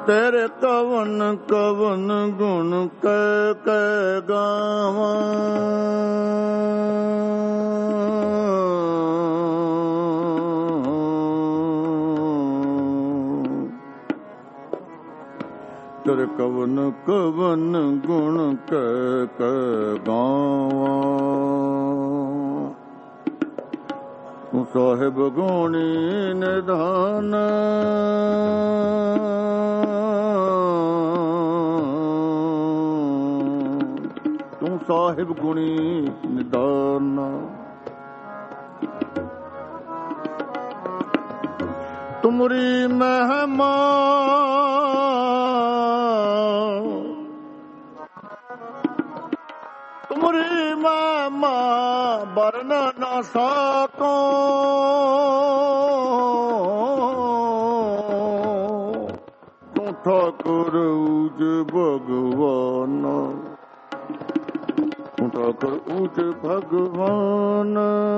ਤੇਰੇ ਕਵਨ ਕਵਨ ਗੁਣ ਕਹਿ ਕਹਿ ਗਾਵਾਂ। ਤੇਰੇ ਕਵਨ ਕਵਨ ਗੁਣ ਕਹਿ ਕਹਿ ਗਾਵਾਂ। ਤੂੰ ਸਾਹਿਬ ਗੁਣੀ ਨਿਧਾਨ, ਤੂੰ ਸਾਹਿਬ ਗੁਣੀ ਨਿਧਾਨ। ਤੁਮਰੀ ਮਹਿਮਾ ਤੁਮਰੀ ਮਹਿਮਾ ਬਰਨ ਨਾ ਸਾਕੋ। ਤੂੰ ਠਾਕੁਰ ਊਜ ਭਗਵਾਨ, ਤੂੰ ਠਾਕੁਰ ਊਜ ਭਗਵਾਨ।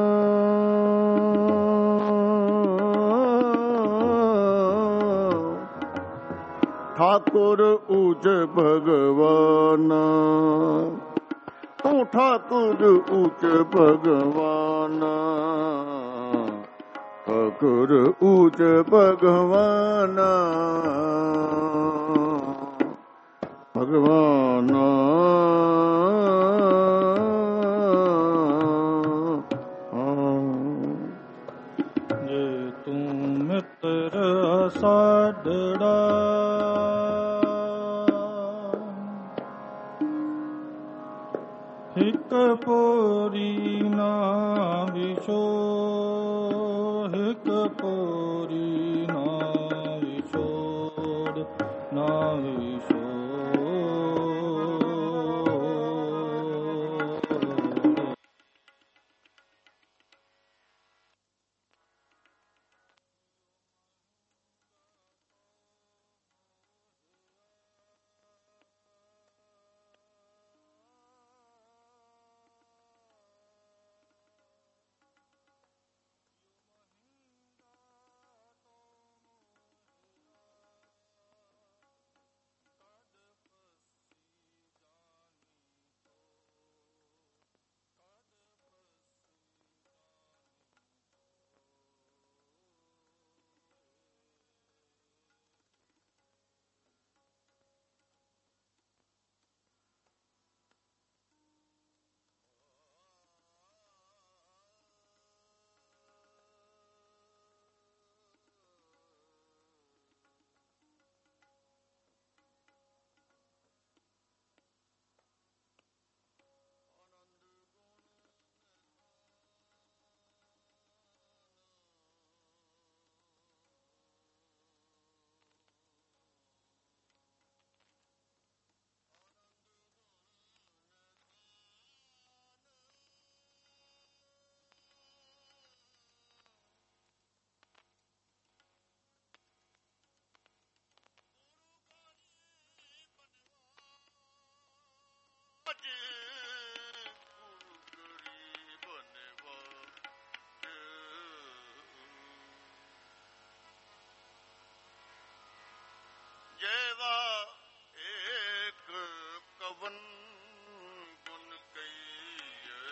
ਠਾਕੁਰ ਊਜ ਭਗਵਾਨ, ਤੂੰ ਠਾਕੁਰ ਊਚ ਭਗਵਾਨ। ਠਾਕੁਰ ਊਚ ਭਗਵਾਨ, ਭਗਵਾਨ। ਜੇ ਤੂੰ ਮਿੱਤਰ ਸਾਡੜਾ, ਇੱਕ ਪੋਰੀ ਨਾ ਵਿਛੋ, ਇੱਕ ਪੋਰੀ ਨਾ ਵਿਛੋੜ, ਨਾ ਵਿਛੋੜ। ਜੈਵਾ ਏਕ ਕਵਨ ਗੁਣ ਕਈਏ,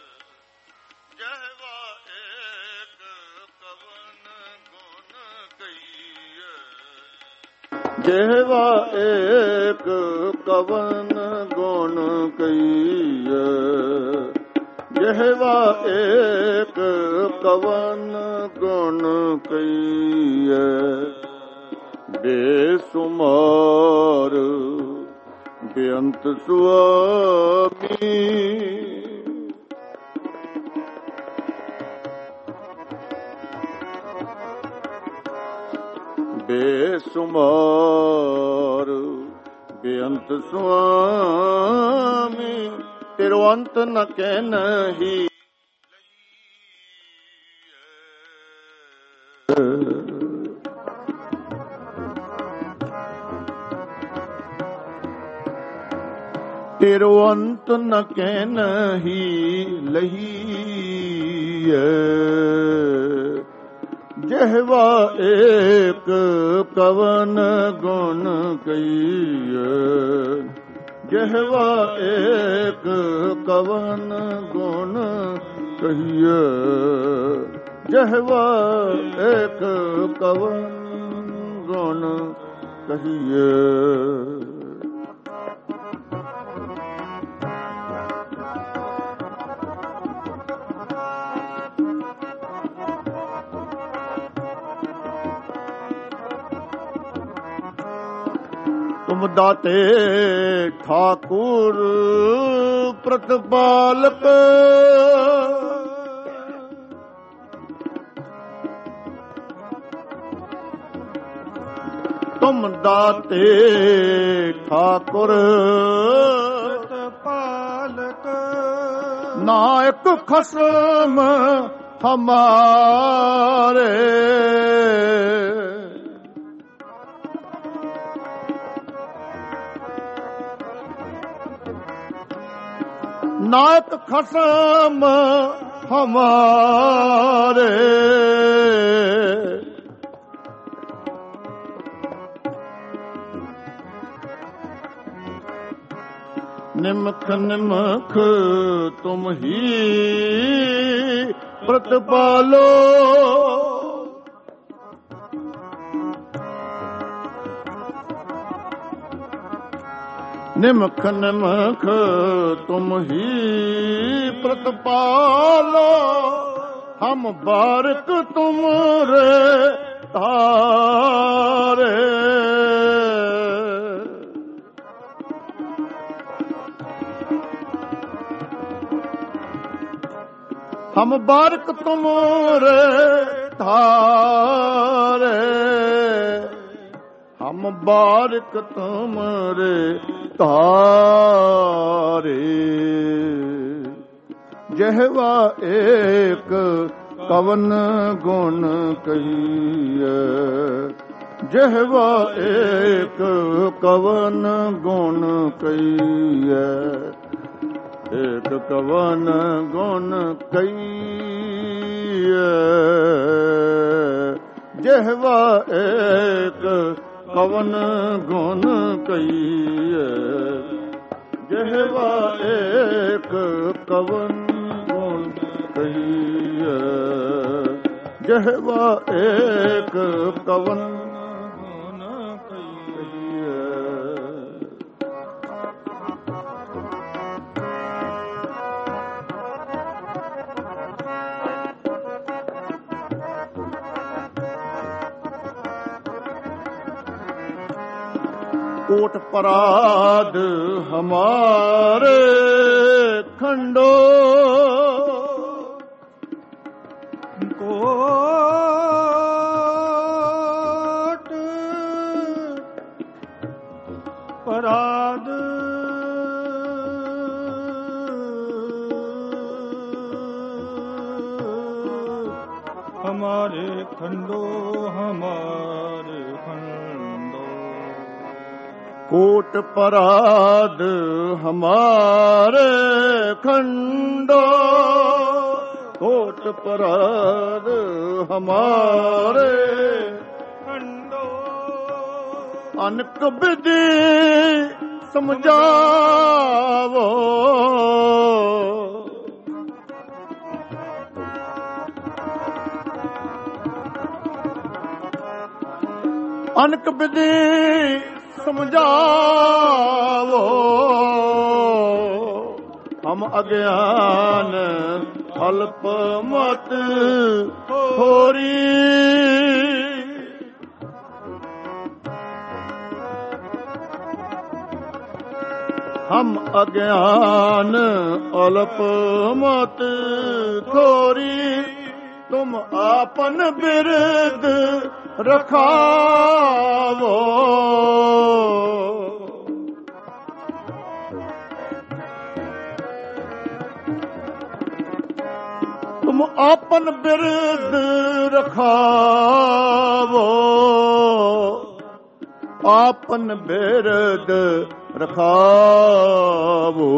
ਜੈਵਾ ਏਕ ਕਵਨ ਗੁਣ ਕਈਏ। ਜੈਵਾ ਏਕ ਕਵਨ ਗੁਣ ਕਈਏ, ਜੈਵਾ ਏਕ ਕਵਨ ਗੁਣ ਕਈਏ। ਬੇਸੁਮਾਰ ਬੇਅੰਤ ਸੁਆਮੀ, ਬੇਸੁਮਾਰ ਬੇਅੰਤ ਸੁਆਮੀ। ਤੇਰੋ ਅੰਤ ਨ ਕਹਿਨਹੀ, ਤੇਰੋ ਅੰਤ ਨ ਕਹਿਨਹੀ ਲਹੀਐ। ਜਿਹਵਾ ਏਕ ਕਵਨ ਗੁਣ ਕਈਏ, ਜਿਹਵਾ ਏਕ ਕਵਨ ਗੁਣ ਕਹੀਏ, ਜਿਹਵਾ ਏਕ ਕਵਨ ਗੁਣ ਕਹੀਏ। ਤੁਮ ਦਾਤੇ ਠਾਕੁਰ ਪ੍ਰਤਪਾਲਕ, ਤੁਮ ਦਾਤੇ ਠਾਕੁਰ ਪ੍ਰਤਪਾਲਕ, ਨਾਇਕ ਖਸਮ ਹਮਾਰੇ, ਨਾਇਕ ਖਸਮ ਹਮਾਰੇ, ਨਿਮਖ ਨਿਮਖ ਤੁਮ ਹੀ ਪ੍ਰਤਪਾਲੋ, ਨਿਮਖ ਨਿਮਖ ਤੁਮ ਹੀ ਪ੍ਰਤਪਾਲੋ, ਹਮ ਬਾਰਕ ਤੁਮਰੇ ਤਾਰੇ, ਹਮ ਬਾਰਕ ਤੁਮਰੇ ਤਾਰੇ, ਹਮ ਬਾਰਕ ਤੁਮਰੇ ਤਾਰੇ, ਜਿਹਵਾ ਏਕ ਕਵਨ ਗੁਣ ਕਹੀਏ, ਜਿਹਵਾ ਏਕ ਕਵਨ ਗੁਣ ਕਹੀਏ, ਏਕ ਕਵਨ ਗੁਣ ਕਹੀਏ, ਜਿਹਵਾ ਏਕ ਕਵਨ ਗੁਣ ਕਹੀਏ, ਜਿਹਵਾ ਏਕ ਕਵਨ ਗੁਣ ਕਹੀਏ, ਜਿਹਵਾ ਏਕ ਕਵਨ ਗੁਣ ਕਹੀਏ। ਕੋਟ ਪਰਾਧ ਹਮਾਰੇ ਖੰਡੋ, ਕੋਟ ਪਰਾਧ ਹਮਾਰੇ ਖੰਡੋ, ਹਮਾਰੇ ਖੰਡੋ, ਕੋਟ ਪਰਾਧ ਹਮਾਰੇ ਖੰਡੋ, ਕੋਟ ਪਰਾਧ ਹਮਾਰੇ ਖੰਡੋ, ਅਨਕ ਵਿਧੀ ਸਮਝਾਵੋ, ਅਨਕ ਵਿਧੀ ਸਮਝਾਵੋ, ਹਮ ਅਗਿਆਨ ਅਲਪ ਮਤ ਹੋਰੀ, ਹਮ ਅਗਿਆਨ ਅਲਪ ਮਤ ਥੋਰੀ, ਤੁਮ ਆਪਨ ਬਿਰਦ ਰਖਾਵੋ, ਤੁਮ ਆਪਨ ਬਿਰਦ ਰਖਾਵੋ, ਆਪਨ ਬਿਰਦ ਰਖਾਵੋ,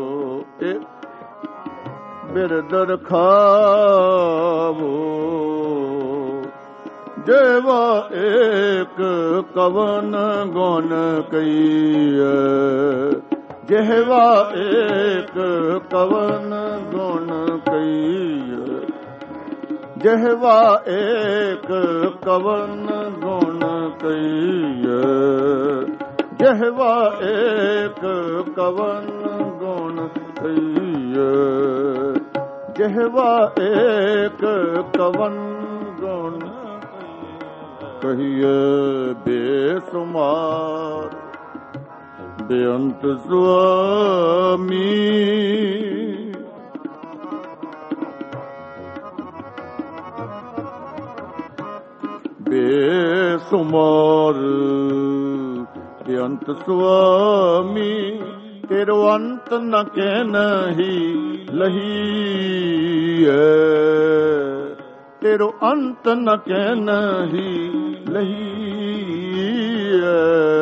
ਬਿਰਦ ਰਖਾਵੋ, जेवा एक कवन गुण कईए, जेवा एक कवन गुण कईए, जेवा एक कवन गुण कईए, जेवा एक कवन गुण कईए, जेवा एक कवन गुण कहिए। बेसुमार बेअंत स्वामी, बेसुमार बेअंत स्वामी, तेरो अंत न कहनहि लहीए, तेरो अंत न कहनहि लहीए,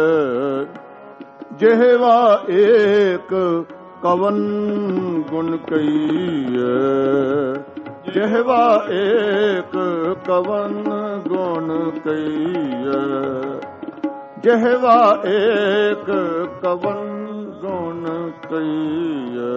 जेवा एक कवन गुण कईए, जेवा एक कवन गुण कईए, जेवा एक कवन गुण कईए।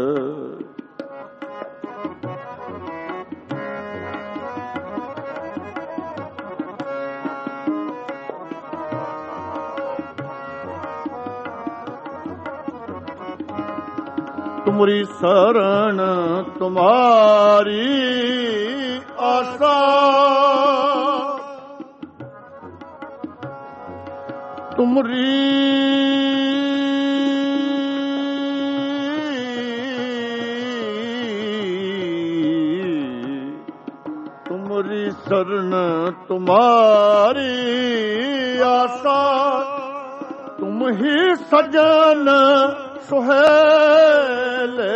तुमरी शरण तुम्हारी आशा, तुमरी तुमरी शरण तुम्हारी आशा, तुम ही सजन सुहेले,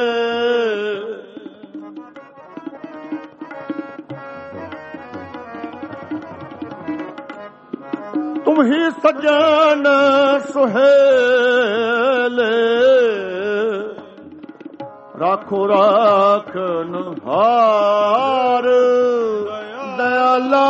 तुम ही सजन सुहेले, राखो राखन हार दयाला,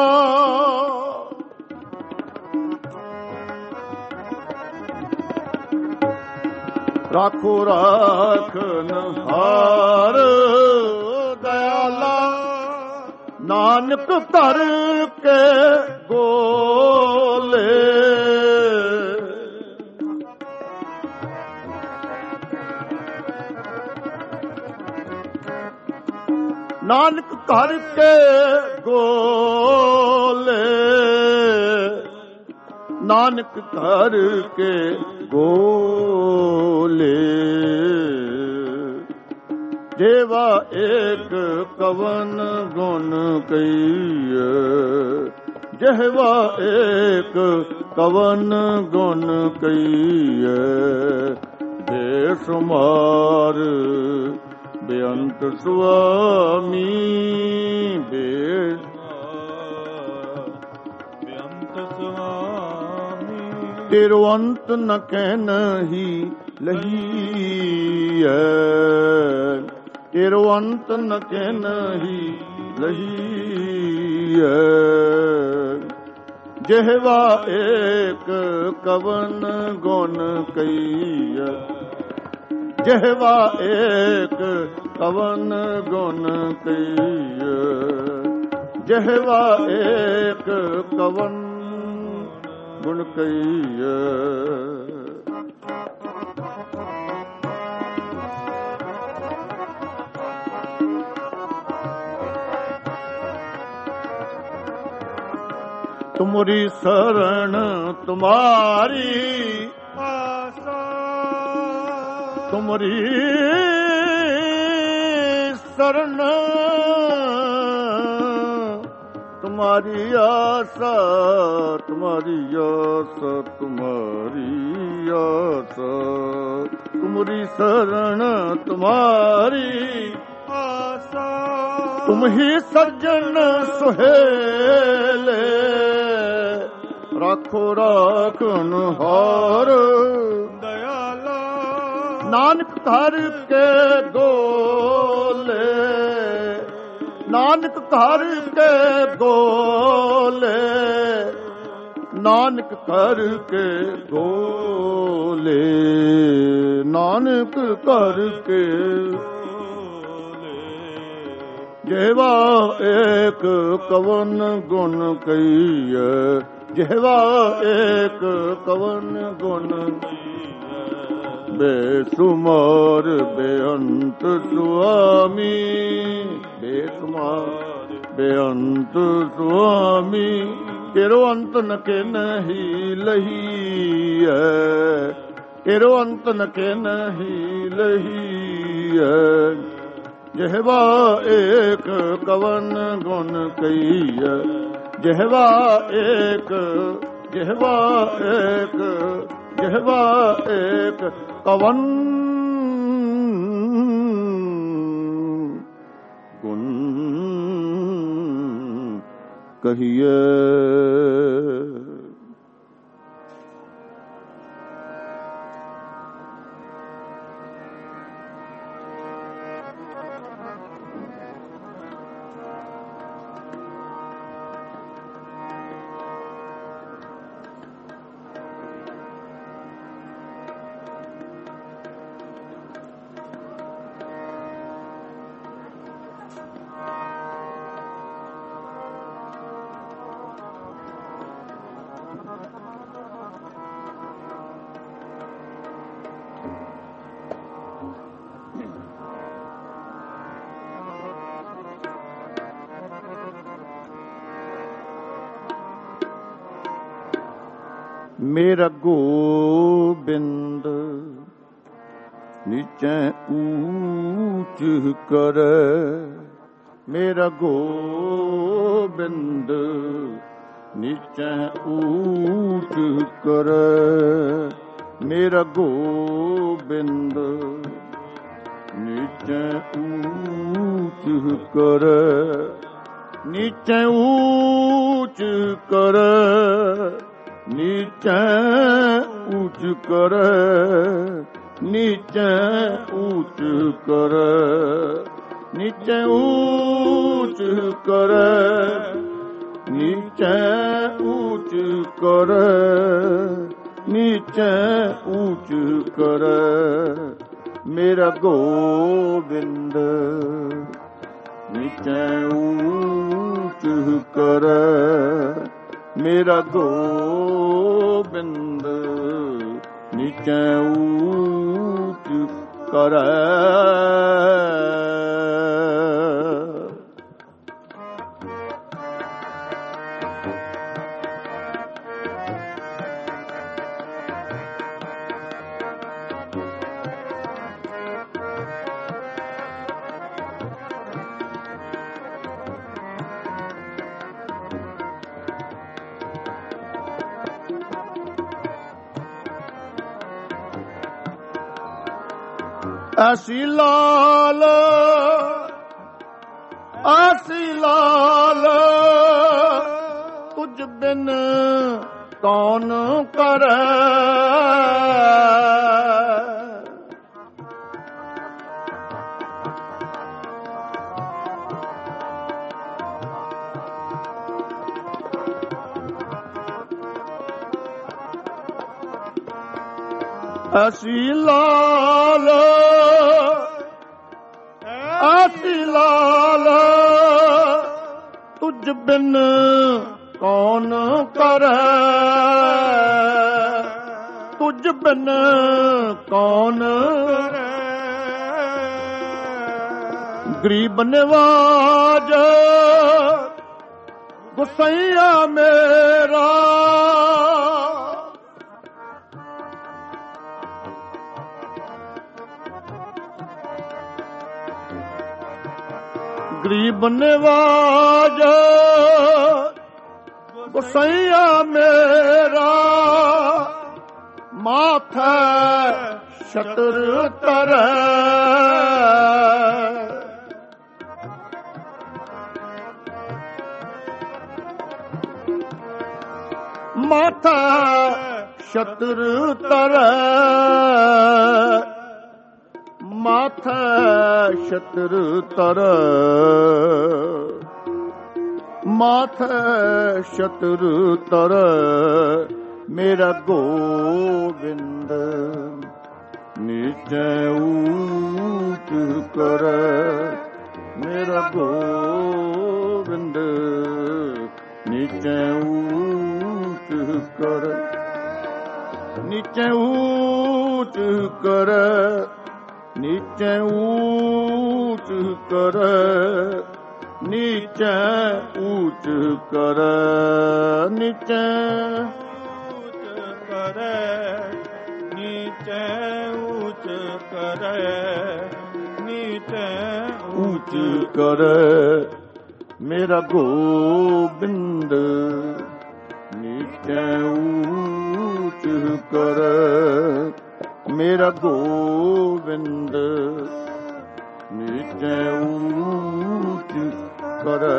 राखो राखन हार दयाला, नानक कर के गोले, नानक कर के गोले, नानक कर के गोले, जेवा एक कवन गुण कईए, जेवा एक कवन गुण कईए, बेसुमार बेअंत स्वामी, बेअंत स्वामी, तेरो अंत न कहनहि लहीए, तेरो अंत न कहनहि लहीए, जेवा एक कवन गुण कईए, जेवा एक कवन गुण कईए, जेवा एक कवन गुण कईए। तुमरी शरण तुम्हारी आशा, तुमरी शरण तुम्हारी आशा, तुम्हारी आशा, तुम्हारी आशा, तुमरी शरण तुम्हारी आशा, तुम ही सज्जन सुहेले, राखो राखन हार दयाला, नानक घर के गोले, ਨਾਨਕ ਘਰ ਕੇ ਗੋਲੇ, ਨਾਨਕ ਘਰ ਕੇ ਗੋਲੇ, ਨਾਨਕ ਘਰ ਕੇ ਜਿਹਵਾ ਏਕ ਕਵਨ ਗੁਣ ਕਹੀਐ, ਜਿਹਵਾ ਏਕ ਕਵਨ ਗੁਣ ਬੇਸੁਮਾਰ ਬੇਅੰਤ ਸੁਆਮੀ, ਬੇਸੁਮਾਰ ਬੇਅੰਤ ਸੁਆਮੀ, ਤੇਰੋ ਅੰਤ ਨ ਕਿਨਹੀ ਲਹੀਐ, ਤੇਰੋ ਅੰਤ ਨ ਕਿਨਹੀ ਲਹੀਐ, ਜਿਹਵਾ ਏਕ ਕਵਨ ਗੁਣ ਕਹੀਐ, ਜਿਹਵਾ ਏਕ, ਜਿਹਵਾ ਏਕ, ਜਿਹਵਾ ਏਕ ਕਵਨ ਗੁਣ ਕਹੀਐ। ਮੇਰਾ ਗੋਬਿੰਦ ਨੀਚੇ ਊਚ ਕਰੈ, ਮੇਰਾ ਗੋਬਿੰਦ ਨੀਚੇ ਊਚ ਕਰੈ, ਮੇਰਾ ਗੋਬਿੰਦ ਨੀਚੇ ਊਚ ਕਰੈ, ਨੀਚੇ ਊਚ ਕਰੈ, ਨੀਚੇ ਊਚ ਕਰੈ, ਨੀਚੇ ਊਚ ਕਰੈ, ਨੀਚੇ ਊਚ ਕਰੈ, ਨੀਚੇ ਊਚ ਕਰੈ, ਨੀਚੇ ਊਚ ਕਰੈ, ਮੇਰਾ ਗੋਬਿੰਦ ਨੀਚੇ ਊਚ ਕਰੈ, ਮੇਰਾ ਗੋਬਿੰਦ ਨੀਚੇ ਊਚ ਕਰੈ। ਐਸੀ ਲਾਲ, ਐਸੀ ਲਾਲ ਤੁਝ ਬਿਨ ਕੌਣ ਕਰੈ, ਐਸੀ ਲਾਲ, ਐਸੀ ਲਾਲ ਤੁਝ ਬਿਨ ਕੌਣ ਕਰੈ, ਤੁਝ ਬਿਨ ਕੌਣ ਕਰੈ, ਗਰੀਬ ਨਿਵਾਜ ਗੁਸਈਆ ਮੇਰਾ, ਗਰੀਬ ਨਿਵਾਜ ਗੁਸਈਆ ਮੇਰਾ, ਮਾਥੈ ਛਤਰ ਧਰੈ, ਮਾਥੈ ਛਤਰ ਧਰੈ, ਮਾਥੈ ਛਤਰ ਧਰੈ, ਮਾਥੈ ਸ਼ਤਰ ਤਰੈ ਮੇਰਾ ਗੋਬਿੰਦ ਨੀਚੈ ਊਚ ਕਰੈ ਮੇਰਾ ਗੋਬਿੰਦ ਨੀਚੈ ਊਚ ਕਰੈ ਨੀਚੈ ਊਚ ਕਰੈ ਨੀਚੈ ਊਚ ਕਰੈ ਨੀਚੈ ਊਚ ਕਰੈ ਨੀਚੈ ਨੀਚੈ ਊਚ ਕਰੈ ਨੀਚੈ ਊਚ ਕਰੈ ਮੇਰਾ ਗੋਬਿੰਦ ਨੀਚੈ ਊਚ ਕਰੈ ਮੇਰਾ ਗੋਬਿੰਦ ਨੀਚੈ ਊਚ ਕਰੈ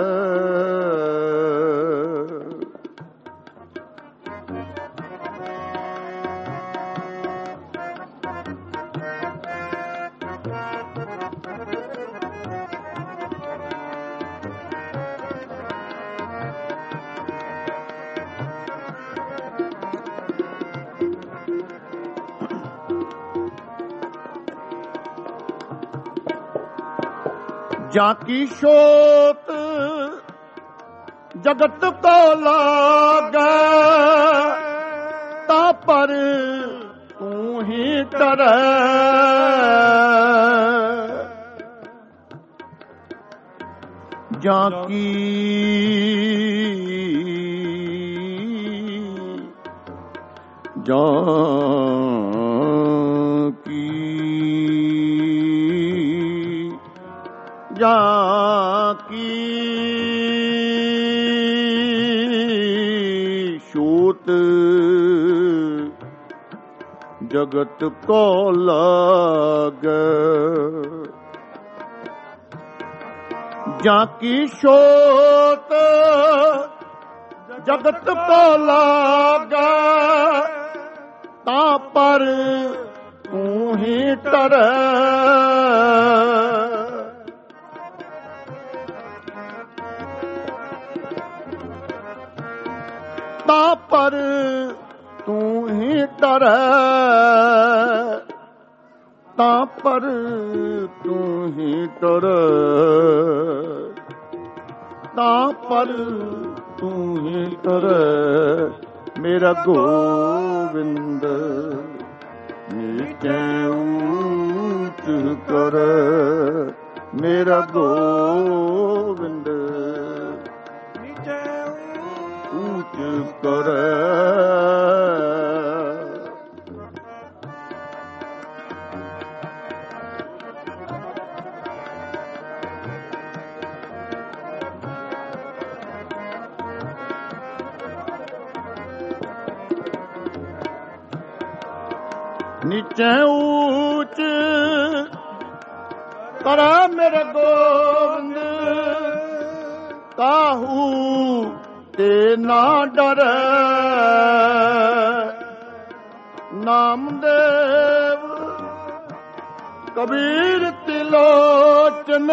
ਜਾਂ ਕੀ ਛੋਟ ਜਗਤ ਕੋ ਲਾਗੈ ਤਾਂ ਪਰ ਤੂੰ ਹੀ ਡਰੈ ਜਾਂ ਕੀ ਜਾਂ ਕੀ ਛੂਤ ਜਗਤ ਕੋ ਲਾਗੈ ਜਾਂ ਕੀ ਛੂਤ ਜਗਤ ਕੋ ਲਾਗੈ ਤਾਂ ਪਰ ਤੂੰ ਹੀ ਡਰੈ ਤਾਂ ਪਰ ਤੂੰ ਹੀ ਡਰੈ ਤਾਂ ਪਰ ਤੂੰ ਹੀ ਡਰੈ ਤਾਂ ਪਰ ਤੂੰ ਹੀ ਡਰੈ ਮੇਰਾ ਗੋਬਿੰਦ ਨੀਚੈ ਊਚ ਕਰੈ ਮੇਰਾ ਗੋਬਿੰਦ ਊਚ ਕਰੈ ਨੀਚੈ ਊਚ ਕਰੈ ਮੇਰਾ ਗੋਬਿੰਦ ਕਾਹੂ ਤੇ ਨਾ ਡਰੈ ਨਾਮਦੇਵ ਕਬੀਰ ਤਿਲੋਚਨ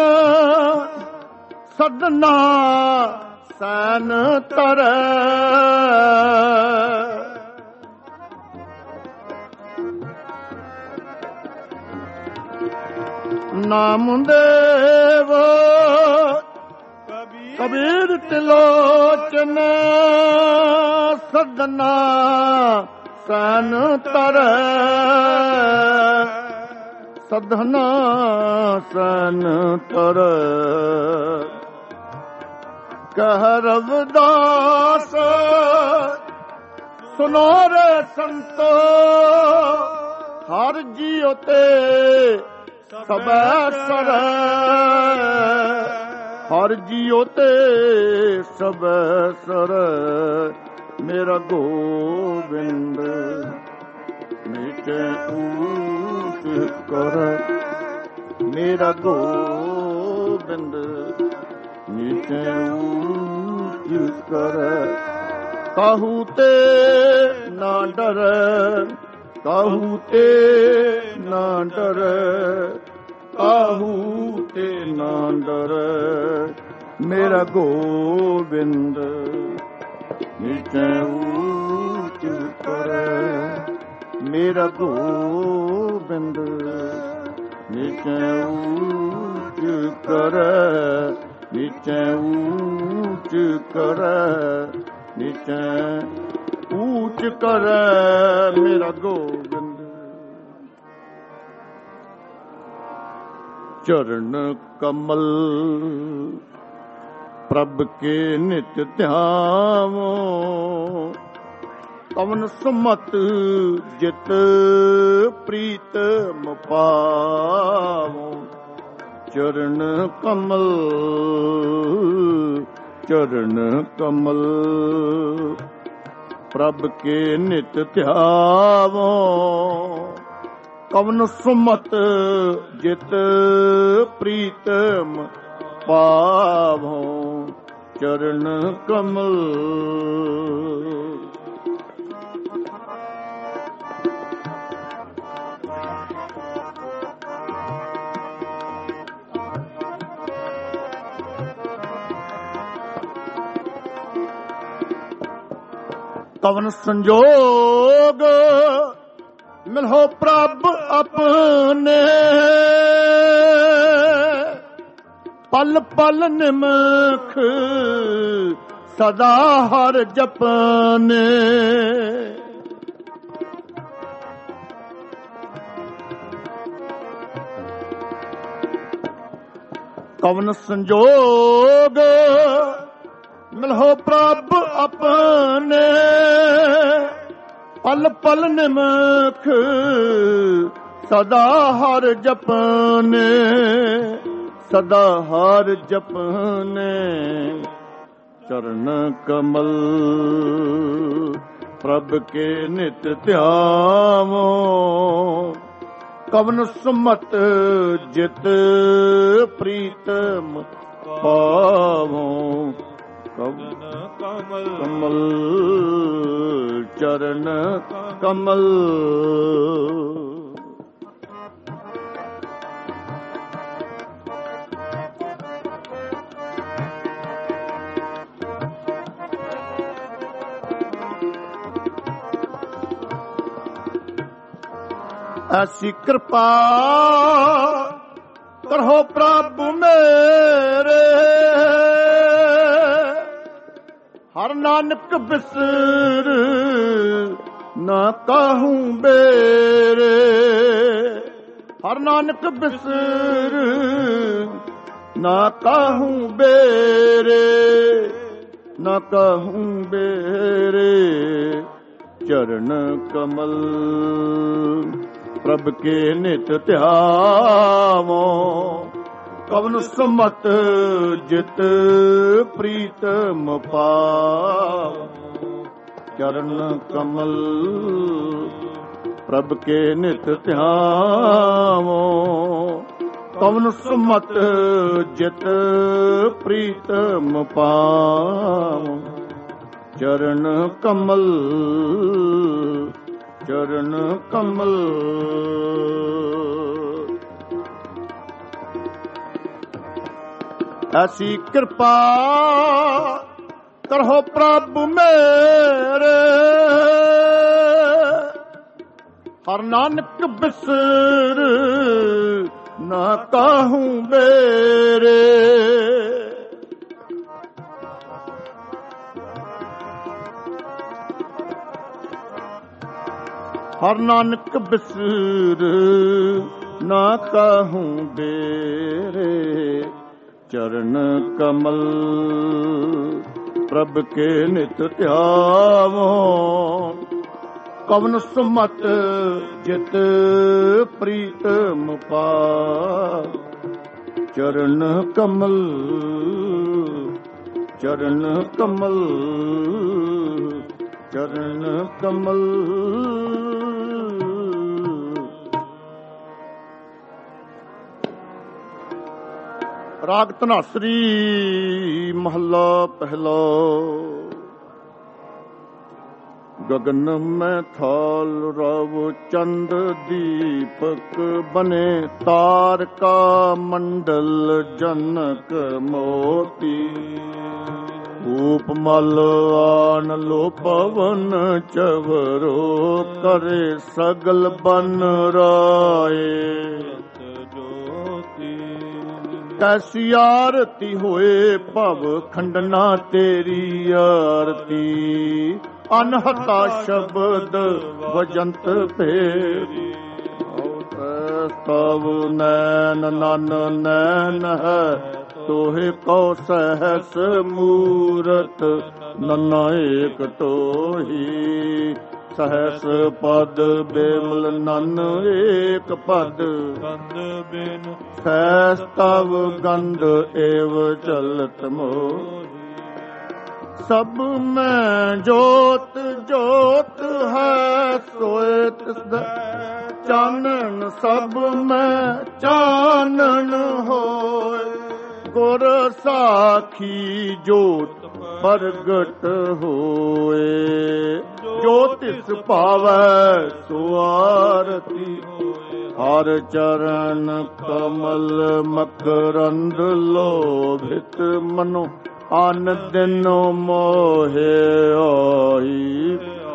ਸਦਨਾ ਸੈਨ ਤਰੈ ਨਾਮਦੇਵ ਕਬੀਰ ਤਿਲੋਚਨ ਸਦਨਾ ਸੈਨ ਤਰੈ ਸਦਨਾ ਸੈਨ ਤਰੈ ਕਹਿ ਰਵਿਦਾਸ ਸੁਨੋ ਰੇ ਸੰਤੋ ਹਰ ਜੀਉ ਤੇ ਸਬੈ ਸਰੈ ਹਰ ਜੀਉ ਤੇ ਸਬੈ ਸਰੈ ਮੇਰਾ ਗੋਬਿੰਦ ਨੀਚੈ ਊਚ ਕਰੈ ਮੇਰਾ ਗੋਬਿੰਦ ਨੀਚੈ ਊਚ ਕਰੈ ਕਾਹੂ ਤੇ ਨਾ ਡਰੈ ਕਾਹੂ ਤੇ ਨਾ ਡਰੈ ਕਾਹੂ ਤੇ ਨਾ ਡਰੈ ਮੇਰਾ ਗੋਬਿੰਦ ਨੀਚੇ ਊਚ ਕਰੈ, ਮੇਰਾ ਗੋਬਿੰਦ ਨੀਚੇ ਊਚ ਕਰੈ, ਨੀਚੇ ਊਚ ਕਰੈ, ਨੀਚੇ ਊਚ ਕਰੈ ਮੇਰਾ ਗੋਬਿੰਦ। ਚਰਨ ਕਮਲ ਪ੍ਰਭ ਕੇ ਨਿਤ ਧਿਆਵੋ, ਕਵਨ ਸੁਮਤ ਜਿਤ ਪ੍ਰੀਤਮ ਪਾਵੋ। ਚਰਨ ਕਮਲ, ਚਰਨ ਕਮਲ ਪ੍ਰਭ ਕੇ ਨਿਤ ਧਿਆਵੋ, ਕਵਨ ਸੁਮਤ ਜਿਤ ਪ੍ਰੀਤਮ ਪਾਵੋ। ਚਰਨ ਕਮਲ, ਕਵਨ ਸੰਜੋਗ ਮਿਲੋ ਪ੍ਰਭ ਆਪਣੇ, ਪਲ ਪਲ ਨਿਮਖ ਸਦਾ ਹਰ ਜਪਨੇ। ਕਵਨ ਸੰਜੋਗ ਮਿਲੋ ਪ੍ਰਭ ਆਪਣੇ, ਪਲ ਪਲ ਨਿਮਖ ਸਦਾ ਹਰ ਜਪਨੇ, ਸਦਾ ਹਰ ਜਪਨੇ। ਚਰਨ ਕਮਲ ਪ੍ਰਭ ਕੇ ਨਿਤ ਧਿਆਵੋ, ਕਵਨ ਸੁਮਤ ਜਿਤ ਪ੍ਰੀਤਮ ਪਾਵੋ। ਕਵਨ ਕਮਲ, ਚਰਨ ਕਮਲ, ਐਸੀ ਕਿਰਪਾ ਕਰੋ ਪ੍ਰਭ ਮੇਰੇ, ਹਰ ਨਾਨਕ ਬਿਸਰ ਨਾ ਕਾਹੂ ਬੇਰੇ। ਹਰ ਨਾਨਕ ਬਿਸਰ ਨਾ ਕਾਹੂ ਬੇਰੇ, ਨਾ ਕਾਹੂ ਬੇਰੇ। ਚਰਨ ਕਮਲ ਪ੍ਰਭ ਕੇ ਨਿਤ ਧਿਆਵੋ, ਕਵਨ ਸੁਮਤ ਜਿਤ ਪ੍ਰੀਤਮ ਪਾਵੋ। ਚਰਨ ਕਮਲ ਪ੍ਰਭ ਕੇ ਨਿਤ ਧਿਆਵੋ, ਕਵਨ ਸੁਮਤ ਜਿਤ ਪ੍ਰੀਤਮ ਪਾਵੋ। ਚਰਨ ਕਮਲ, ਚਰਨ ਕਮਲ, ਐਸੀ ਕਿਰਪਾ ਕਰੋ ਪ੍ਰਭ ਮੇਰੇ, ਹਰ ਨਾਨਕ ਬਿਸਰ ਨਾ ਕਾਹੂ ਬੇਰੇ। ਹਰ ਨਾਨਕ ਬਿਸਰ ਨਾ ਕਾਹੂ ਬੇਰੇ। ਚਰਨ ਕਮਲ ਪ੍ਰਭ ਕੇ ਨਿਤ ਧਿਆਵੋ, ਕਵਨ ਸੁਮਤ ਜਿਤ ਪ੍ਰੀਤਮ ਪਾਵੋ। ਚਰਨ ਕਮਲ, ਚਰਨ ਕਮਲ, ਚਰਨ ਕਮਲ। ਰਾਗ ਧਨਾਸਰੀ ਮਹੱਲਾ ਪਹਿਲਾ। ਗगन में थाल रव चंद दीपक बने तारका मंडल जनक मोती उपमल आन लो पवन चवरो करे सगल बन राए कैसी आरती होए भव खंडना तेरी आरती अनहता शब्द वजंत फेरी तव नैन नन नैन है तोहे कौ सहस मूरत नन्ना एक तोही सहस पद बेमल नन एक पद गंध बिन सहस तव गंध एव चलत मोहि सब में जोत जोत है सोए तिस चानन सब में चानन होए गुर साखी जोत प्रगट होए ज्योतिष पावै सो आरती हर चरण कमल मकरंद लोभित मनो अन दिन मोहे आई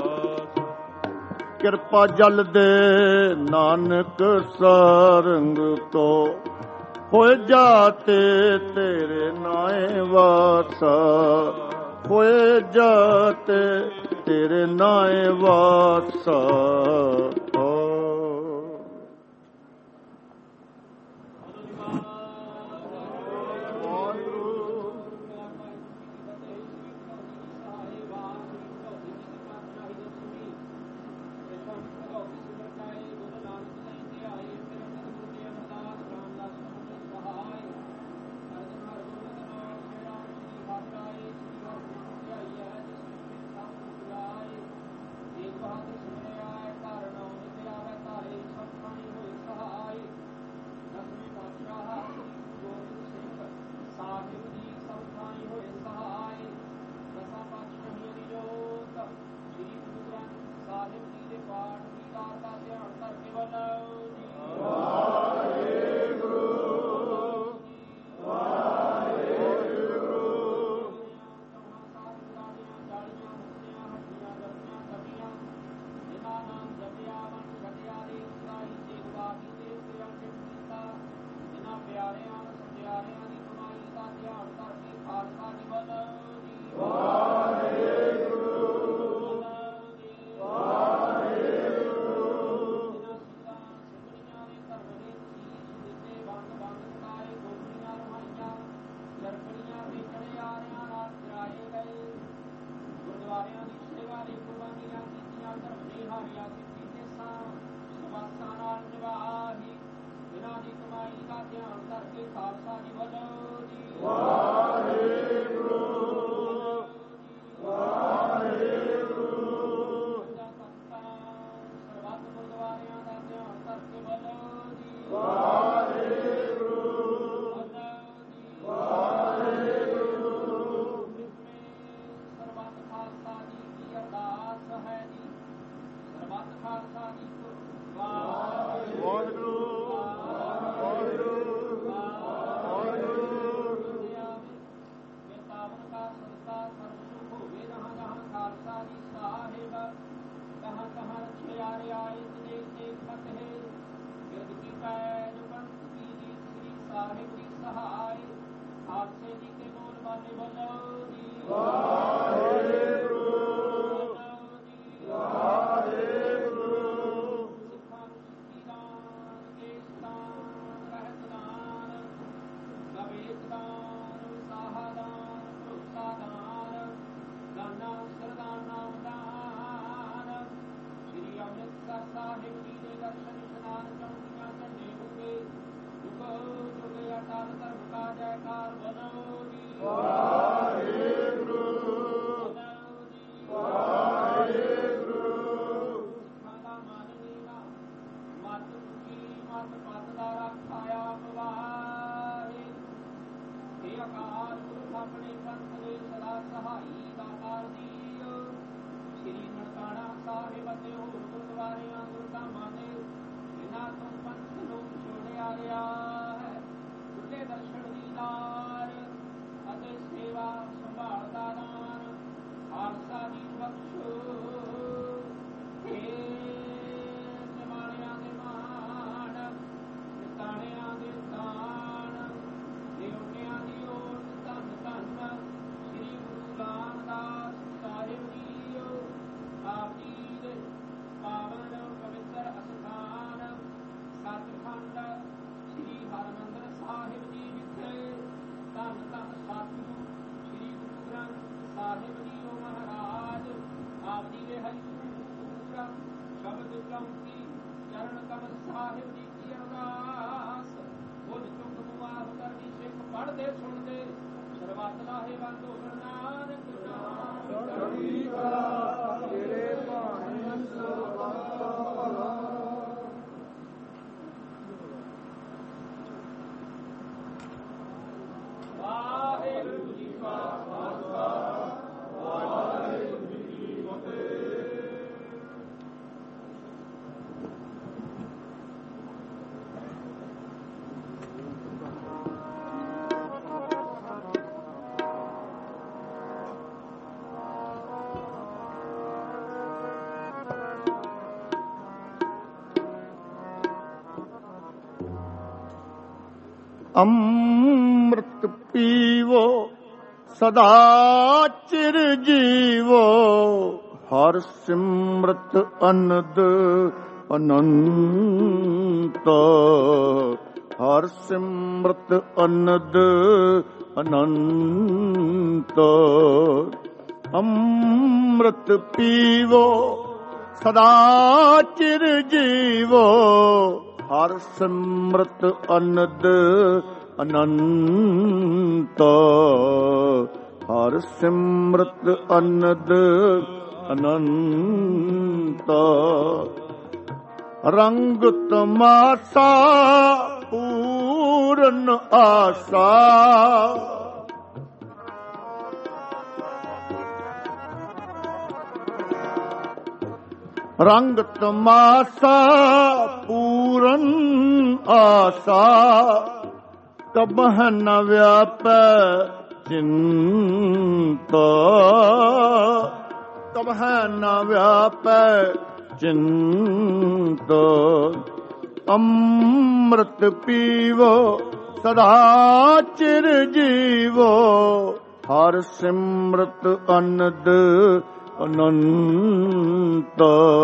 कृपा जल दे नानक सरंग को होए जाते तेरे नाए वासा होए जाते तेरे नाए वासा ਅੰਮ੍ਰਿਤ ਪੀਵੋ ਸਦਾ ਚਿਰ ਜੀਵੋ, ਹਰ ਸਿਮਰਤ ਅਨੰਦ ਅਨੰਤ, ਹਰ ਸਿਮਰਤ ਅਨੰਦ ਅਨੰਤ। ਅੰਮ੍ਰਿਤ ਪੀਵੋ ਸਦਾ ਚਿਰ ਜੀਵੋ, ਹਰ ਸਿਮਰਤ ਅਨੰਦ ਅਨੰਤ, ਹਰ ਸਿਮਰਤ ਅਨੰਦ ਅਨੰਤ। ਰੰਗ ਤਮਾਸਾ ਪੂਰਨ ਆਸਾ, ਰੰਗ ਤਮਾਸਾ ਪੂਰਨ ਆਸਾ, ਕਬਹ ਨ ਵਿਆਪੈ ਚਿੰਤਾ, ਕਬਹ ਨ ਵਿਆਪੈ ਚਿੰਤਾ। ਅੰਮ੍ਰਿਤ ਪੀਵੋ ਸਦਾ ਚਿਰ ਜੀਵੋ, ਹਰ ਸਿਮਰਤ ਅਨੰਦ ਅਨੰਤ,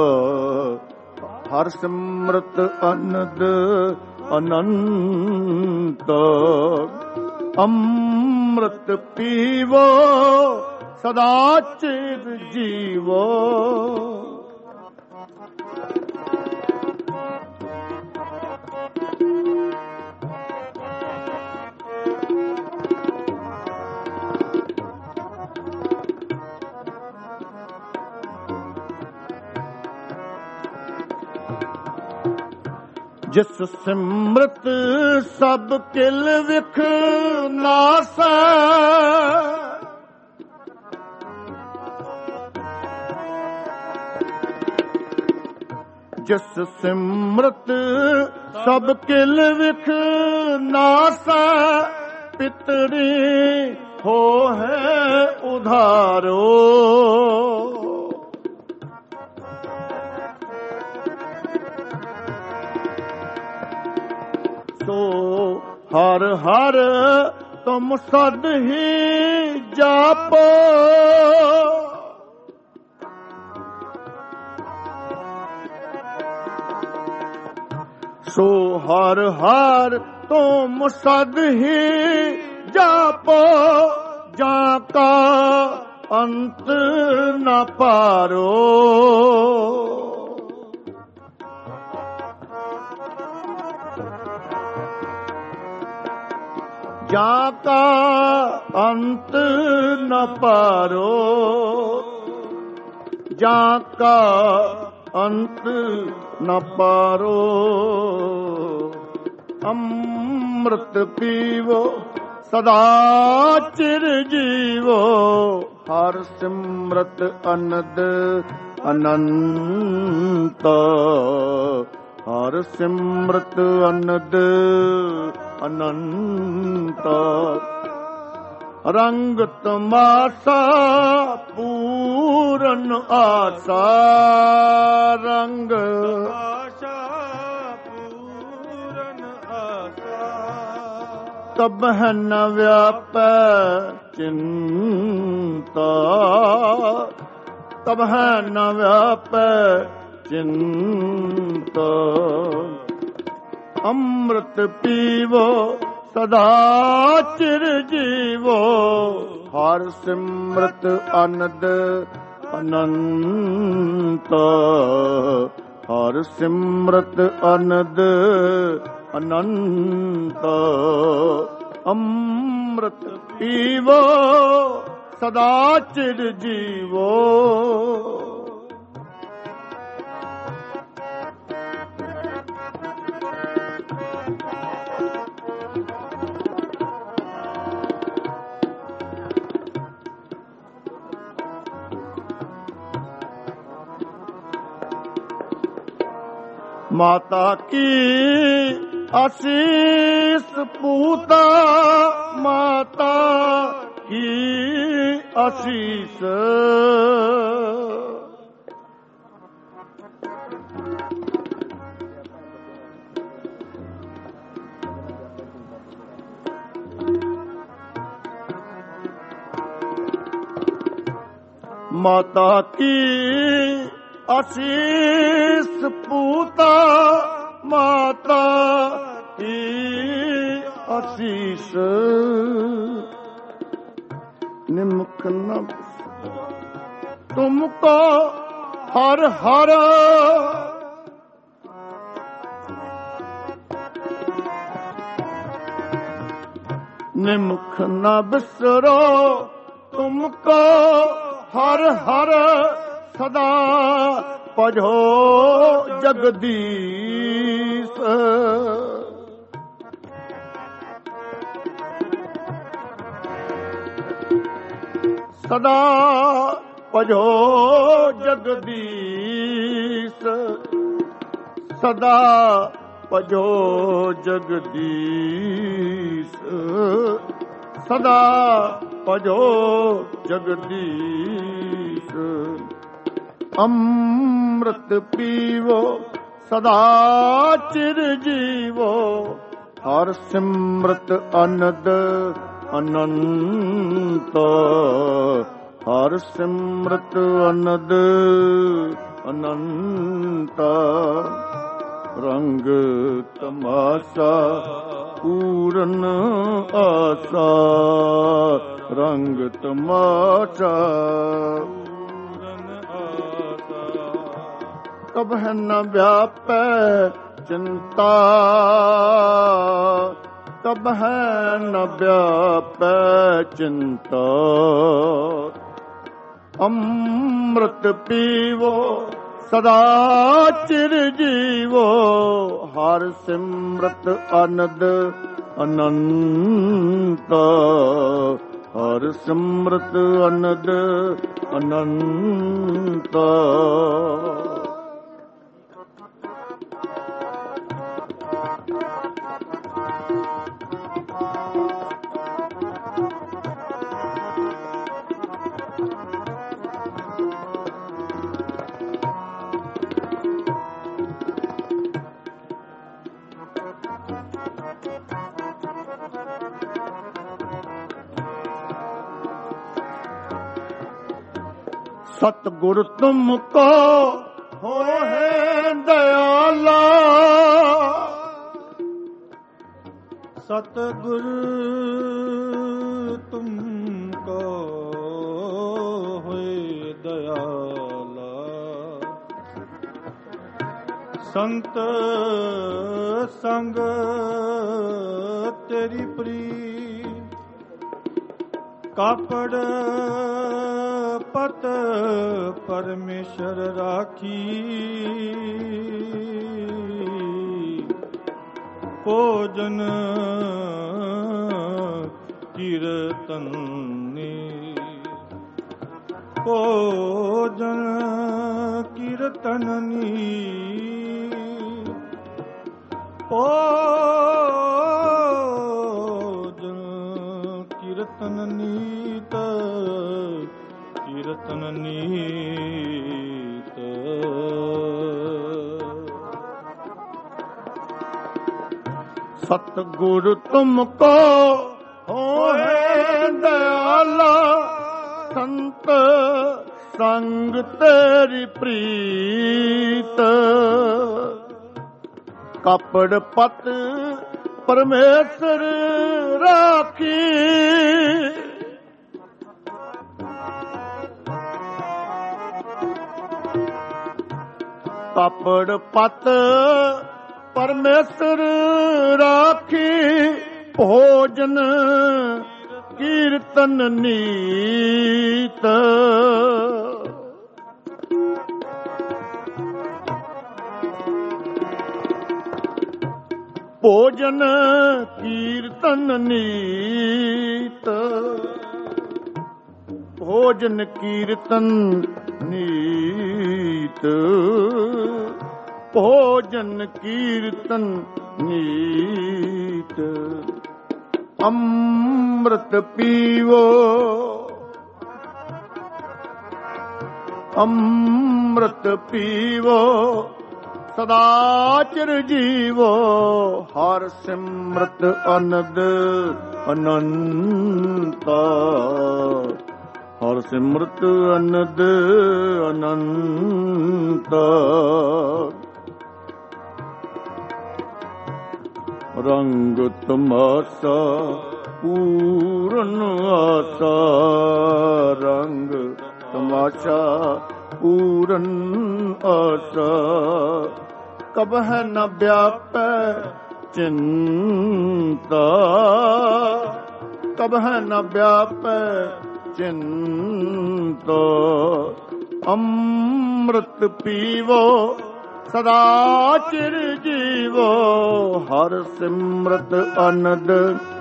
ਹਰ ਸਿਮਰਤ ਅਨੰਦ ਅਨੰਤ। ਅੰਮ੍ਰਿਤ ਪੀਵੋ ਸਦਾ ਚਿਰ ਜੀਵੋ। ਜਿਸ ਸਿਮਰਤ ਸਭ ਕਿਲ ਵਿਖ ਨਾਸੈ, ਜਿਸ ਸਿਮਰਤ ਸਭ ਕਿਲ ਵਿਖ ਨਾਸੈ, ਪਿਤਰੀ ਹੋਹਿ ਉਧਾਰੋ। ਸੋ ਹਰ ਹਰ ਤੁਮ ਸਦ ਹੀ ਜਾਪੋ, ਸੋ ਹਰ ਹਰ ਤੁਮ ਸਦ ਹੀ ਜਾਪੋ, ਜਾਂ ਕਾ ਅੰਤ ਨ ਪਾਰੋ। ਜਾਂ ਕਾ ਅੰਤ ਨ ਪਾਰੋ, ਜਾਂ ਕਾ ਅੰਤ ਨ ਪਾਰੋ। ਅੰਮ੍ਰਿਤ ਪੀਵੋ ਸਦਾ ਚਿਰ ਜੀਵੋ, ਹਰ ਸਿਮਰਤ ਅਨੰਦ ਅਨੰਤ, ਹਰ ਸਿਮਰਤ ਅਨੰਦ ਅਨੰਤ। ਰੰਗ ਤਮਾਸਾ ਪੂਰਨ ਆਸਾ, ਰੰਗ ਤਮਾਸਾ ਪੂਰਨ ਆਸਾ, ਕਬਹ ਨ ਵਿਆਪੈ ਚਿੰਤਾ, ਕਬਹ ਨ ਵਿਆਪੈ ਚਿੰਤਾ। ਅੰਮ੍ਰਿਤ ਪੀਵੋ ਸਦਾ ਚਿਰ ਜੀਵੋ, ਹਰ ਸਿਮਰਤ ਅਨੰਦ ਅਨੰਤ, ਹਰ ਸਿਮਰਤ ਅਨੰਦ ਅਨੰਤ। ਅੰਮ੍ਰਿਤ ਪੀਵੋ ਸਦਾ ਚਿਰ ਜੀਵੋ। ਮਾਤਾ ਕੀ ਆਸੀਸ ਪੂਤਾ, ਮਾਤਾ ਕੀ ਆਸੀਸ। ਮਾਤਾ ਕੀ ਆਸੀਸ ਪੂਤਾ, ਮਾਤਾ ਕੀ ਆਸੀਸ। ਨਿਮਕ ਨ ਤੁਮਕੋ ਹਰ ਹਰ, ਨਿਮਖ ਨ ਬਿਸਰੋ ਤੁਮਕੋ ਹਰ ਹਰ। ਸਦਾ ਭਜੋ ਜਗਦੀਸ਼। ਸਦਾ ਭਜੋ ਜਗਦੀਸ਼, ਸਦਾ ਭਜੋ ਜਗਦੀਸ਼, ਸਦਾ ਭਜੋ ਜਗਦੀਸ਼। ਅੰਮ੍ਰਿਤ ਪੀਵੋ ਸਦਾ ਚਿਰ ਜੀਵੋ, ਹਰ ਸਿਮਰਤ ਅਨੰਦ ਅਨੰਤ, ਹਰ ਸਿਮਰਤ ਅਨੰਦ ਅਨੰਤ। ਰੰਗ ਤਮਾਸ਼ਾ ਪੂਰਨ ਆਸਾ, ਰੰਗ ਤਮਾਸ਼ਾ ਕਬਹ ਨ ਵਿਆਪੈ ਚਿੰਤਾ, ਕਬਹ ਨ ਵਿਆਪੈ ਚਿੰਤਾ। ਅੰਮ੍ਰਿਤ ਪੀਵੋ ਸਦਾ ਚਿਰ ਜੀਵੋ, ਹਰ ਸਿਮਰਤ ਅਨੰਦ ਅਨੰਤ, ਹਰ ਸਿਮਰਤ ਅਨੰਦ ਅਨੰਤ। सतगुर तुमको हो है दयाला, सतगुर तुमको होए दयाला। संत संग तेरी प्रीत, कापड़ पत परमेश्वर राखी। भोजन कीर्तन भोजन कीर्तन भोजन कीर्तन नीत, कीर्तन नीत। सतगुर तुमको हो है दयाला, संत संग तेरी प्रीत। कापड़ पत परमेश्वर राखी। कापड़ पत परमेश्वर राखी। भोजन ਕੀਰਤਨ ਨੀਤ। ਭੋਜਨ ਕੀਰਤਨ ਨੀਤ। ਭੋਜਨ ਕੀਰਤਨ ਨੀਤ। ਭੋਜਨ ਕੀਰਤਨ ਨੀਤ। ਅੰਮ੍ਰਿਤ ਪੀਵੋ ਅੰਮ੍ਰਿਤ ਪੀਵੋ ਸਦਾ ਚਿਰ ਜੀਵੋ। ਹਰ ਸਿਮਰਤ ਅਨੰਦ ਅਨੰਤਾ। ਹਰ ਸਿਮਰਤ ਅਨੰਦ ਅਨੰਤਾ। ਰੰਗ ਤਮਾਸ਼ਾ ਪੂਰਨ ਆਸਾ। ਰੰਗ ਤਮਾਸ਼ਾ ਪੂਰਨ ਆਸਾ। ਕਬਹਿ ਨ ਵਿਆਪੈ ਚਿੰਤਾ। ਕਬਹਿ ਨ ਵਿਆਪੈ ਚਿੰਤਾ। ਅੰਮ੍ਰਿਤ ਪੀਵੋ ਸਦਾ ਚਿਰ ਜੀਵੋ। ਹਰ ਸਿਮਰਤ ਅਨੰਦ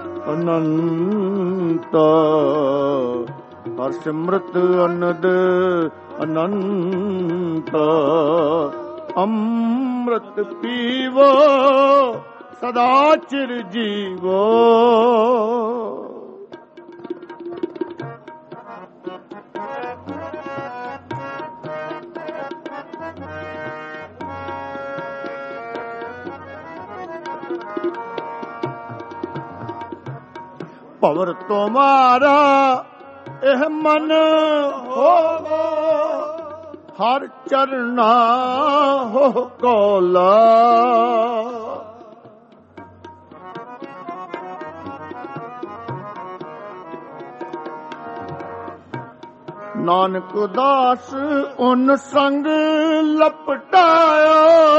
ਅਨੰਤਾ। ਹਰ ਸਿਮਰਤ ਅਨੰਦ ਅਨੰਤਾ। ਅੰਮ੍ਰਿਤ ਪੀਵੋ ਸਦਾ ਚਿਰ ਜੀਵੋ। ਭਵਰ ਤੁਮਾਰਾ ਇਹ ਮਨ ਹੋਵੋ। ਹਰ ਚਰਨਾ ਹੋ ਕੋਲਾ। ਨਾਨਕ ਦਾਸ ਉਨ ਸੰਗ ਲਪਟਾਇਆ।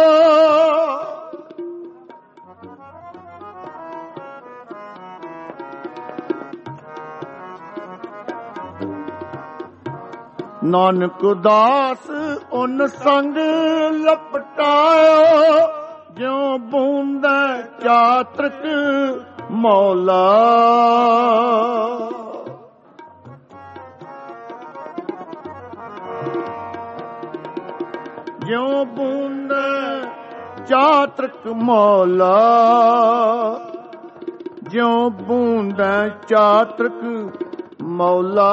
ਨਾਨਕ ਦਾਸ ਉਨ ਸੰਗ ਲਪਟਾਇਆ। ਜਿਉ ਬੂੰਦਾ ਚਾਤ੍ਰਿਕ ਮੌਲਾ। ਜਿਉ ਬੂੰਦਾ ਚਾਤ੍ਰਿਕ ਮੌਲਾ। ਜਿਉ ਬੂੰਦਾ ਚਾਤ੍ਰਿਕ ਮੌਲਾ।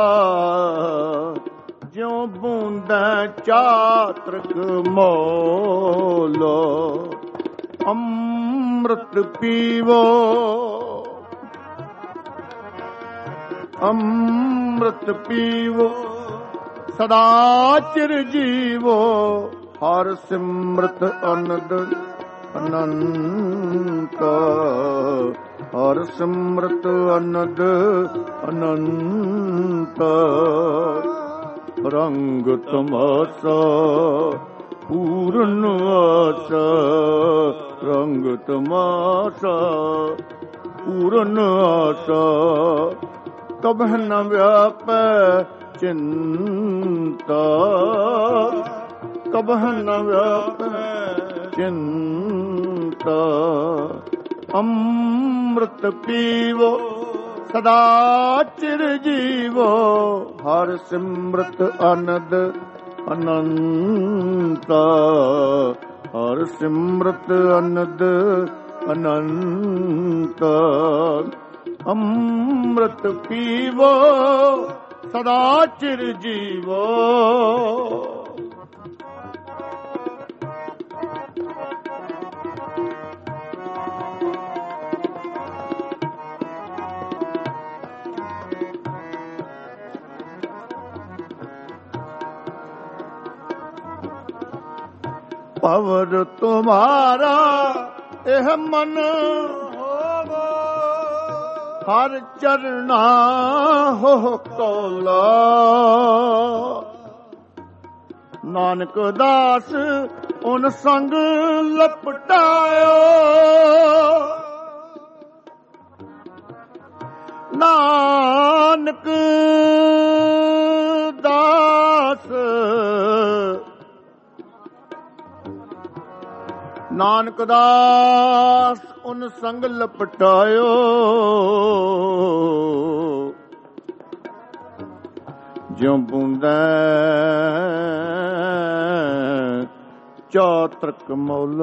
ਜਿਉ ਬੂੰਦਾ ਚਾਤ੍ਰਿਕ ਮੌਲਾ। ਅੰਮ੍ਰਿਤ ਪੀਵੋ ਅੰਮ੍ਰਿਤ ਪੀਵੋ ਸਦਾ ਚਿਰ ਜੀਵੋ। ਹਰ ਸਿਮਰਤ ਅਨੰਦ ਅਨੰਤਾ। ਹਰ ਸਿਮਰਤ ਅਨੰਦ ਅਨੰਤਾ। ਰੰਗ ਤਮਾਸ਼ਾ ਪੂਰਨ ਆਸਾ। ਰੰਗ ਤਮਾਸ਼ਾ ਪੂਰਨ ਆਸਾ। ਕਬਹਿ ਨ ਵਿਆਪੈ ਚਿੰਤਾ। ਕਬਹਿ ਨ ਵਿਆਪੈ ਚਿੰਤਾ। ਅੰਮ੍ਰਿਤ ਪੀਵੋ ਸਦਾ ਚਿਰ ਜੀਵੋ। ਹਰ ਸਿਮਰਤ ਅਨੰਦ ਅਨੰਤਾ। ਹਰ ਸਿਮਰਤ ਅਨੰਦ ਅਨੰਤਾ। ਅੰਮ੍ਰਿਤ ਪੀਵੋ ਸਦਾ ਚਿਰ ਜੀਵੋ। ਭਵਰ ਤੁਮਾਰਾ ਇਹ ਮਨ ਹੋਵੋ। ਹਰ ਚਰਨਾ ਹੋ ਕੋਲਾ। ਨਾਨਕ ਦਾਸ ਉਨ ਸੰਗ ਲਪਟਾਇਓ। ਨਾਨਕ ਦਾਸ ਨਾਨਕ ਦਾਸ ਉਨ ਸੰਗ ਲਪਟਾਇਓ ਜਿਉ ਬੂੰਦੈ ਚਾਤ੍ਰਿਕ ਮੌਲ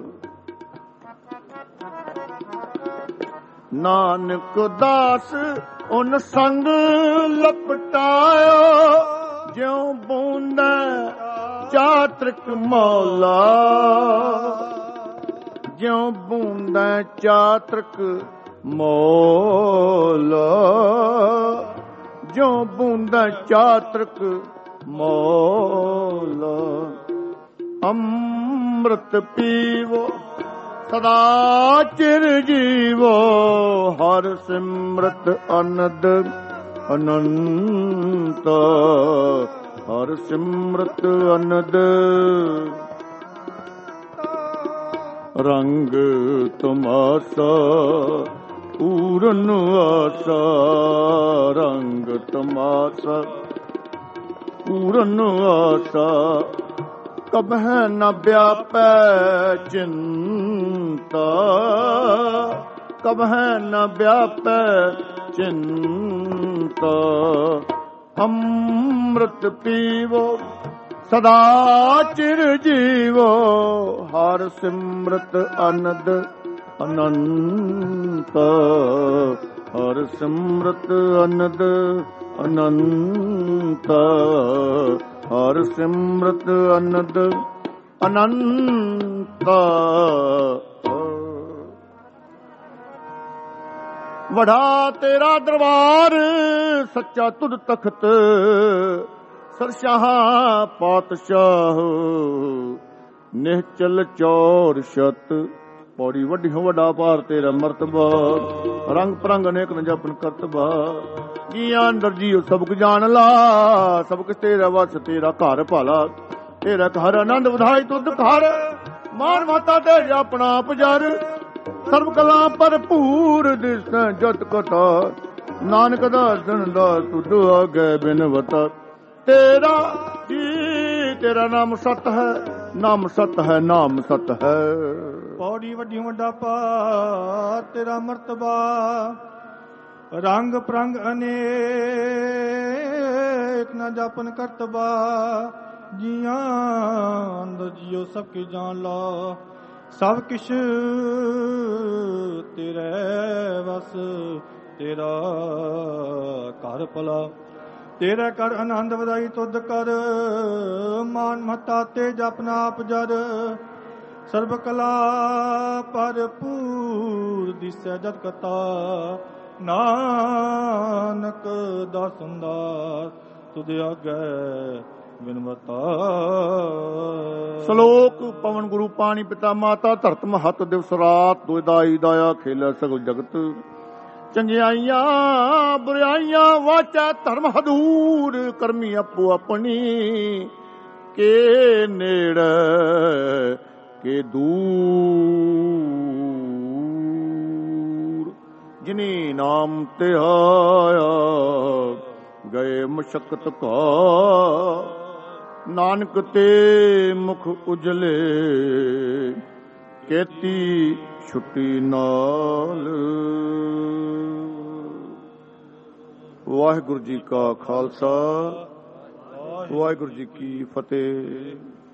ਨਾਨਕ ਦਾਸ ਉਨ ਸੰਗ ਲਪਟਾਇਓ ਜਿਉ ਬੂੰਦੈ ਚਾਤ੍ਰਿਕ ਮੌਲਾ ਜਿਉ ਬੂੰਦੈ ਚਾਤ੍ਰਿਕ ਮੌਲਾ ਜਿਉ ਬੂੰਦੈ ਚਾਤ੍ਰਿਕ ਮੌਲਾ ਅੰਮ੍ਰਿਤ ਪੀਵੋ ਸਦਾ ਚਿਰ ਜੀਵੋ ਹਰਿ ਸਿਮਰਤ ਅਨੰਦ ਅਨੰਤ ਹਰਿ ਸਿਮਰਤ ਅਨੰਦ ਰੰਗ ਤਮਾਸਾ ਪੂਰਨ ਆਸਾ ਰੰਗ ਤਮਾਸਾ ਪੂਰਨ ਆਸਾ ਕਬਹਿ ਨ ਵਿਆਪੈ ਚਿੰਤਾ ਕਬਹਿ ਨ ਵਿਆਪੈ ਚਿੰਤਾ ਅੰਮ੍ਰਿਤ ਪੀਵੋ ਸਦਾ ਚਿਰ ਜੀਵੋ ਹਰਿ ਸਿਮਰਤ ਅਨੰਦ ਅਨੰਤ ਹਰਿ ਸਿਮਰਤ ਅਨੰਦ ਅਨੰਤ ਹਰਿ ਸਿਮਰਤ ਅਨੰਦ ਅਨੰਤ ਵਡਾ ਤੇਰਾ ਦਰਬਾਰ ਸੱਚਾ ਤੁਧ ਤਖਤ ਸਰਸ਼ਾਹ ਪਾਤਸ਼ਾਹ ਨਿਹਚਲ ਚੌਰ ਛਤ ਪੌੜੀ ਵੱਡੀ ਹੋ ਵੱਡਾ ਪਾਰ ਤੇਰਾ ਮਰਤਬਾ ਰੰਗ ਪਰੰਗ ਅਨੇਕ ਨ ਜਪਨ ਕਰਤਬਾ ਜੀਆਂ ਅੰਦਰ ਜੀਉ ਸਭ ਕੁ ਜਾਣ ਲਾ ਸਭ ਕੁ ਤੇਰਾ ਵਸ ਤੇਰਾ ਘਰ ਭਾਲਾ ਤੇਰਾ ਘਰ ਆਨੰਦ ਵਧਾਈ ਤੁਧ ਘਰ ਮਾਨ ਮਾਤਾ ਤੇ ਆਪਣਾ ਪੁਜਰ ਸਰਬ ਕਲਾ ਭਰਪੂਰ ਦਿਸ ਜਤ ਕਟਾ ਨਾਨਕ ਦਾਸਨ ਦਾ ਤੁਧ ਆਗੇ ਬਿਨਵਤਾ ਤੇਰਾ ਜੀ ਤੇਰਾ ਨਾਮ ਸਤ ਹੈ ਨਾਮ ਸਤ ਹੈ ਨਾਮ ਸਤ ਹੈ ਪੌੜੀ ਵੱਡੀ ਵੱਡਾ ਪਾਰ ਤੇਰਾ ਮਰਤਬਾ ਰੰਗ ਪ੍ਰੰਗ ਅਨੇਕ ਨ ਜਪਨ ਕਰਤਬਾ ਜੀਆਂ ਅੰਦਰ ਜੀਓ ਸਭ ਕੀ ਜਾਣ ਲਾ ਸਭ ਕਿਛ ਤੇਰੇ ਵਸ ਤੇਰਾ ਘਰ ਭਲਾ ਤੇਰਾ ਕਰ ਆਨੰਦ ਵਧਾਈ ਤੁਧ ਕਰ ਮਾਨ ਮਹਤਾ ਤੇ ਜਪਨਾ ਆਪ ਜਰ ਸਰਬ ਕਲਾ ਭਰਪੂਰ ਦਿਸੈ ਜਤ ਕਤਾ ਨਾਨਕ ਦਾਸਨ ਦਾਸ ਤੁਧ ਆਗੈ ਬਿਨਵਤਾ ਸ਼ਲੋਕ ਪਵਨ ਗੁਰੂ ਪਾਣੀ ਪਿਤਾ ਮਾਤਾ ਧਰਤ ਮਹਤ ਦਿਵਸ ਰਾਤ ਦੁਇ ਦਾਈ ਦਾਇਆ ਖੇਲਾ ਸਗਲ ਜਗਤ ਚੰਗਿਆਈਆਂ ਬੁਰਾਈਆਂ ਵਾਚਾ ਧਰਮ ਹਦੂਰ ਕਰਮੀ ਆਪੋ ਆਪਣੀ ਕੇ ਨੇੜੇ ਕੇ ਦੂਰ ਜਿਨੀ ਨਾਮ ਤੇ ਆਇਆ ਗਏ ਮਸ਼ਕਤ ਕਾ ਨਾਨਕ ਤੇ ਮੁਖ ਉਜਲੇ ਕੇਤੀ ਛੁੱਟੀ ਨਾਲ। ਵਾਹਿਗੁਰੂ ਜੀ ਕਾ ਖਾਲਸਾ ਵਾਹਿਗੁਰੂ ਜੀ ਕੀ ਫਤਿਹ।